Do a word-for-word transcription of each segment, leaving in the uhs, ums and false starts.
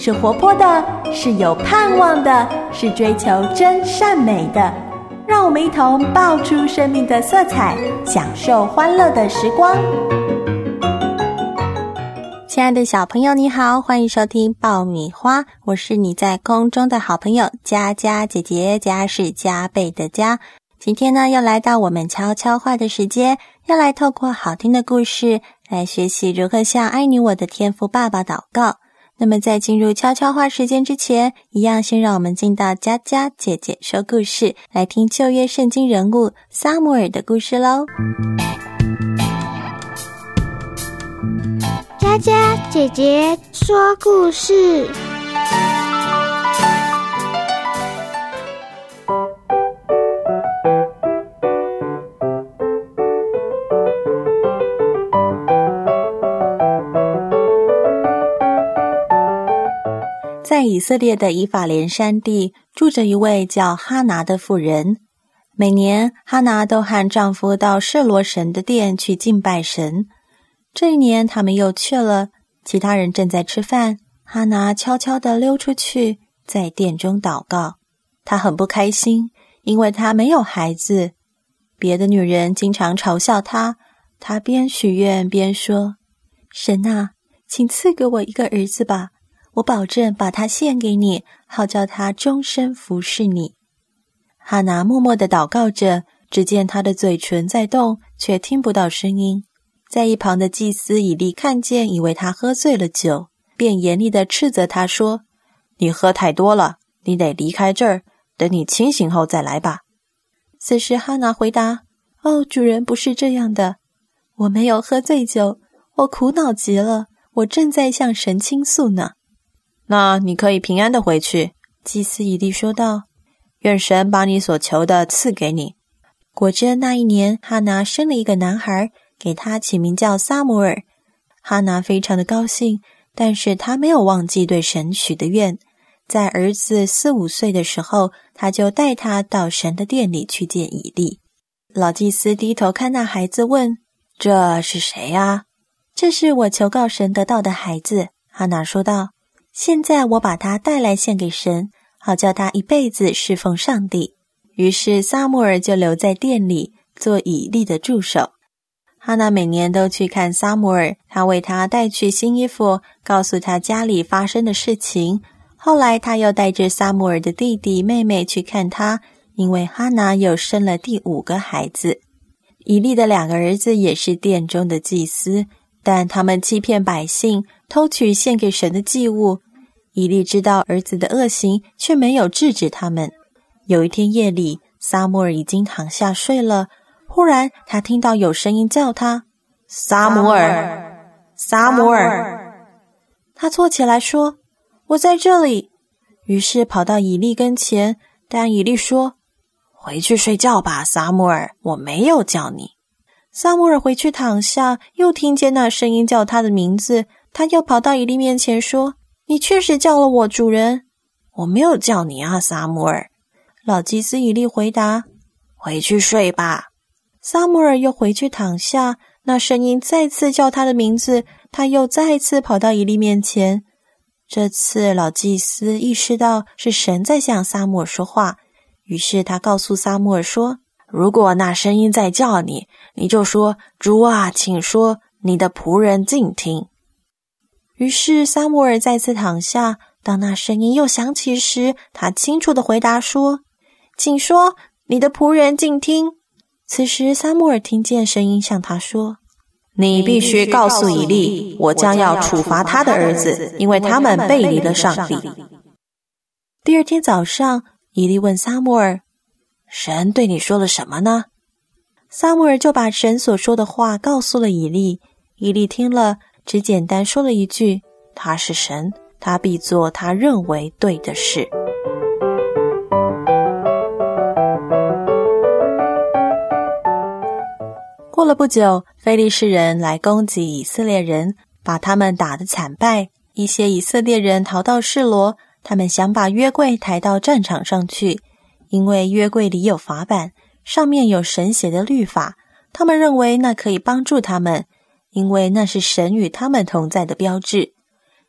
是活泼的，是有盼望的，是追求真善美的。让我们一同爆出生命的色彩，享受欢乐的时光。亲爱的小朋友你好，欢迎收听爆米花，我是你在空中的好朋友佳佳姐姐，佳是加倍的佳。今天呢，又来到我们悄悄话的时间，要来透过好听的故事来学习如何向爱你我的天父爸爸祷告。那么在进入悄悄话时间之前，一样先让我们进到佳佳姐姐说故事，来听旧约圣经人物撒母耳的故事咯。 佳佳姐姐说故事。 在以色列的以法莲山地住着一位叫哈拿的妇人。每年哈拿都和丈夫到示罗神的殿去敬拜神。这一年他们又去了，其他人正在吃饭，哈拿悄悄地溜出去，在殿中祷告。她很不开心，因为她没有孩子。别的女人经常嘲笑她，她边许愿边说：神啊，请赐给我一个儿子吧，我保证把他献给你，好叫他终身服侍你。哈拿默默地祷告着，只见他的嘴唇在动，却听不到声音。在一旁的祭司以利看见，以为他喝醉了酒，便严厉地斥责他说：你喝太多了，你得离开这儿，等你清醒后再来吧。此时哈拿回答：哦，主人不是这样的，我没有喝醉酒，我苦恼极了，我正在向神倾诉呢。那你可以平安的回去，祭司以利说道，愿神把你所求的赐给你。果真那一年，哈拿生了一个男孩，给他起名叫撒母耳。哈拿非常的高兴，但是他没有忘记对神许的愿。在儿子四五岁的时候，他就带他到神的殿里去见以利。老祭司低头看那孩子问：这是谁啊？这是我求告神得到的孩子，哈拿说道。现在我把他带来献给神，好叫他一辈子侍奉上帝。于是撒母耳就留在殿里做以利的助手。哈拿每年都去看撒母耳，他为他带去新衣服，告诉他家里发生的事情。后来他又带着撒母耳的弟弟妹妹去看他，因为哈拿又生了第五个孩子。以利的两个儿子也是殿中的祭司，但他们欺骗百姓，偷取献给神的祭物。以利知道儿子的恶行，却没有制止他们。有一天夜里，撒母耳已经躺下睡了，忽然他听到有声音叫他：撒母耳，撒母耳。他坐起来说：我在这里。于是跑到以利跟前，但以利说：回去睡觉吧，撒母耳，我没有叫你。撒母耳回去躺下，又听见那声音叫他的名字，他又跑到以利面前说：你确实叫了我，主人。我没有叫你啊，撒母耳。老祭司以利回答：回去睡吧。撒母耳又回去躺下，那声音再次叫他的名字，他又再次跑到以利面前。这次老祭司意识到是神在向撒母耳说话，于是他告诉撒母耳说：如果那声音再叫你，你就说：主啊，请说，你的仆人静听。于是撒母耳再次躺下，当那声音又响起时，他清楚地回答说：请说，你的仆人静听。此时撒母耳听见声音向他说：你必须告诉以利，我将要处罚他的儿子，因为他们背离了上帝。第二天早上，以利问撒母耳：神对你说了什么呢？撒母耳就把神所说的话告诉了以利。以利听了，只简单说了一句：他是神，他必做他认为对的事。过了不久，非利士人来攻击以色列人，把他们打得惨败。一些以色列人逃到示罗，他们想把约柜抬到战场上去，因为约柜里有法版，上面有神写的律法，他们认为那可以帮助他们，因为那是神与他们同在的标志。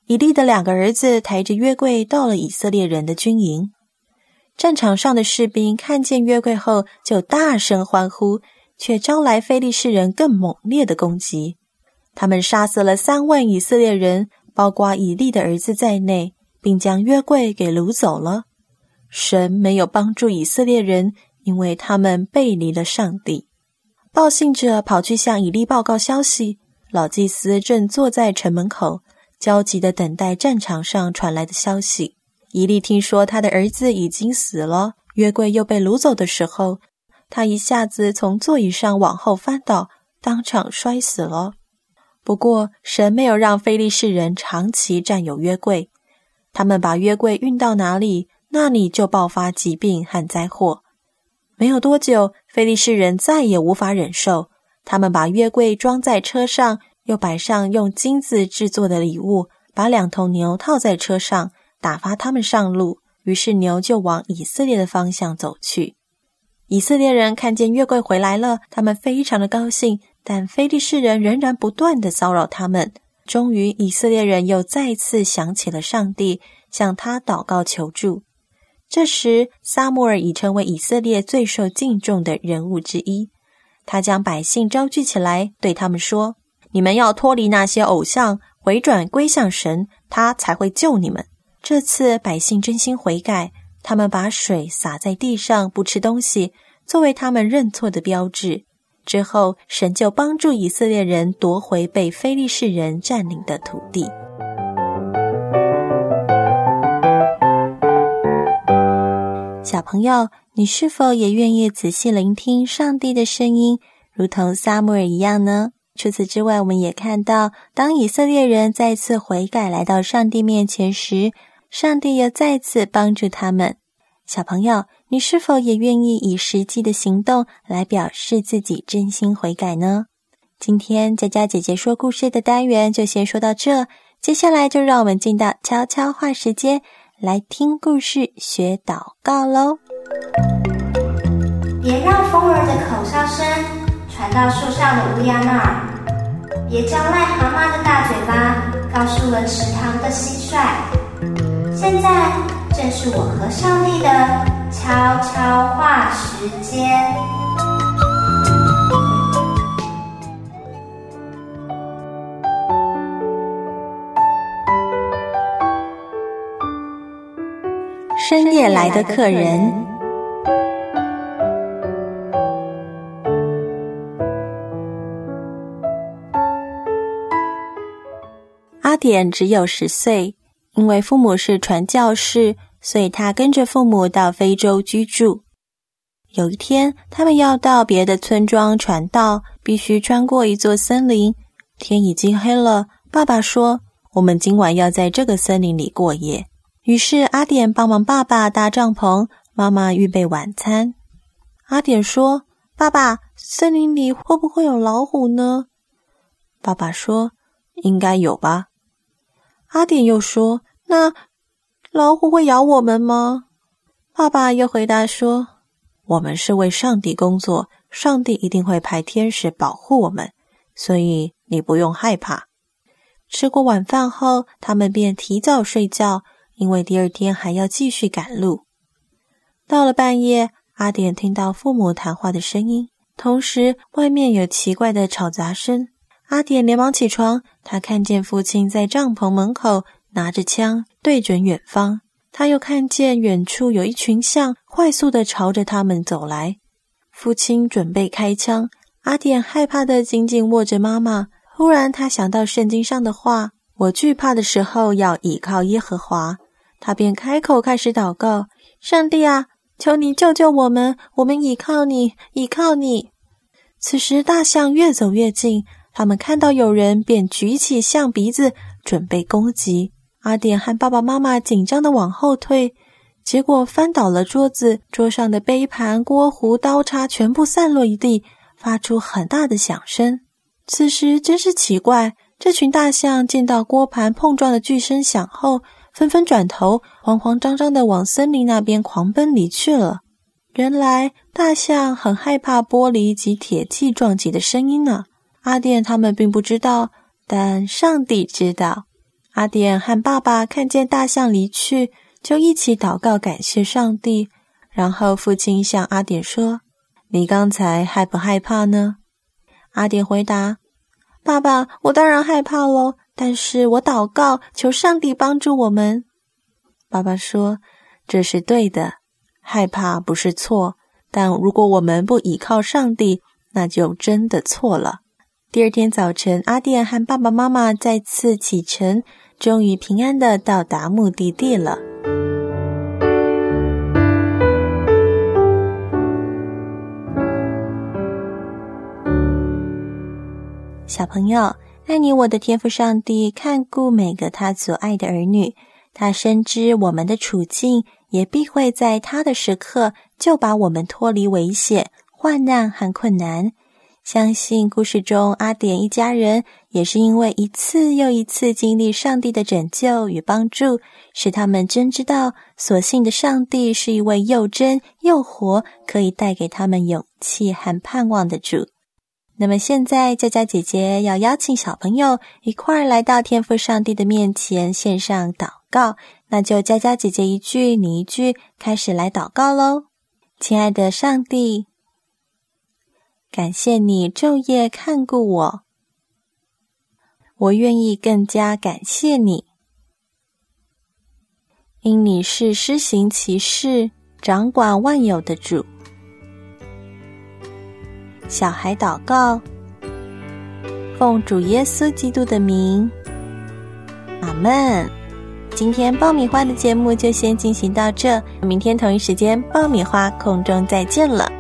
以利的两个儿子抬着约柜到了以色列人的军营。战场上的士兵看见约柜后就大声欢呼，却招来非利士人更猛烈的攻击。他们杀死了三万以色列人，包括以利的儿子在内，并将约柜给掳走了。神没有帮助以色列人，因为他们背离了上帝。报信者跑去向以利报告消息，老祭司正坐在城门口，焦急地等待战场上传来的消息。以利听说他的儿子已经死了，约柜又被掳走的时候，他一下子从座椅上往后翻倒，当场摔死了。不过神没有让非利士人长期占有约柜，他们把约柜运到哪里，那里就爆发疾病和灾祸。没有多久，非利士人再也无法忍受，他们把约柜装在车上，又摆上用金子制作的礼物，把两头牛套在车上，打发他们上路。于是牛就往以色列的方向走去。以色列人看见约柜回来了，他们非常的高兴，但非利士人仍然不断的骚扰他们。终于以色列人又再次想起了上帝，向他祷告求助。这时撒母耳已成为以色列最受敬重的人物之一，他将百姓召集起来，对他们说：你们要脱离那些偶像，回转归向神，他才会救你们。这次百姓真心悔改，他们把水洒在地上，不吃东西，作为他们认错的标志。之后神就帮助以色列人夺回被非利士人占领的土地。小朋友，你是否也愿意仔细聆听上帝的声音，如同撒母耳一样呢？除此之外，我们也看到，当以色列人再次悔改来到上帝面前时，上帝又再次帮助他们。小朋友，你是否也愿意以实际的行动来表示自己真心悔改呢？今天佳佳姐姐说故事的单元就先说到这，接下来就让我们进到悄悄话时间，来听故事学祷告咯。 别让风儿的口哨声传到树上的乌鸦那儿，别叫癞蛤蟆的大嘴巴告诉了池塘的蟋蟀。现在正是我和上帝的悄悄话时间。 深夜来的客人。阿典只有十岁，因为父母是传教士，所以他跟着父母到非洲居住。有一天，他们要到别的村庄传道，必须穿过一座森林。天已经黑了，爸爸说，我们今晚要在这个森林里过夜。于是阿典帮忙爸爸搭帐篷，妈妈预备晚餐。阿典说，爸爸，森林里会不会有老虎呢？爸爸说，应该有吧。阿典又说，那老虎会咬我们吗？爸爸又回答说，我们是为上帝工作，上帝一定会派天使保护我们，所以你不用害怕。吃过晚饭后，他们便提早睡觉，因为第二天还要继续赶路。到了半夜，阿典听到父母谈话的声音，同时外面有奇怪的吵杂声。阿典连忙起床，他看见父亲在帐篷门口拿着枪对准远方，他又看见远处有一群象快速地朝着他们走来。父亲准备开枪，阿典害怕地紧紧握着妈妈。忽然他想到圣经上的话，我惧怕的时候要倚靠耶和华，他便开口开始祷告，上帝啊，求你救救我们，我们倚靠你，倚靠你。此时大象越走越近，他们看到有人便举起象鼻子准备攻击。阿典和爸爸妈妈紧张地往后退，结果翻倒了桌子，桌上的杯盘、锅壶、刀叉全部散落一地，发出很大的响声。此时真是奇怪，这群大象见到锅盘碰撞的巨声响后，纷纷转头，慌慌张张地往森林那边狂奔离去了。原来大象很害怕玻璃及铁器撞击的声音呢。阿典他们并不知道，但上帝知道。 阿典和爸爸看见大象离去，就一起祷告感谢上帝。然后父亲向阿典说：你刚才害不害怕呢？阿典回答：爸爸，我当然害怕咯，但是我祷告，求上帝帮助我们。爸爸说：这是对的，害怕不是错，但如果我们不倚靠上帝，那就真的错了。第二天早晨，阿典和爸爸妈妈再次启程，终于平安地到达目的地了。小朋友，爱你我的天父上帝看顾每个他所爱的儿女，他深知我们的处境，也必会在他的时刻就把我们脱离危险、患难和困难。相信故事中阿典一家人也是因为一次又一次经历上帝的拯救与帮助，使他们真知道所信的上帝是一位又真又活，可以带给他们勇气和盼望的主。那么现在佳佳姐姐要邀请小朋友一块儿来到天父上帝的面前献上祷告，那就佳佳姐姐一句你一句开始来祷告咯。亲爱的上帝，感谢你昼夜看顾我，我愿意更加感谢你，因你是施行其事、掌管万有的主。小孩祷告，奉主耶稣基督的名，阿们。今天爆米花的节目就先进行到这，明天同一时间爆米花空中再见了。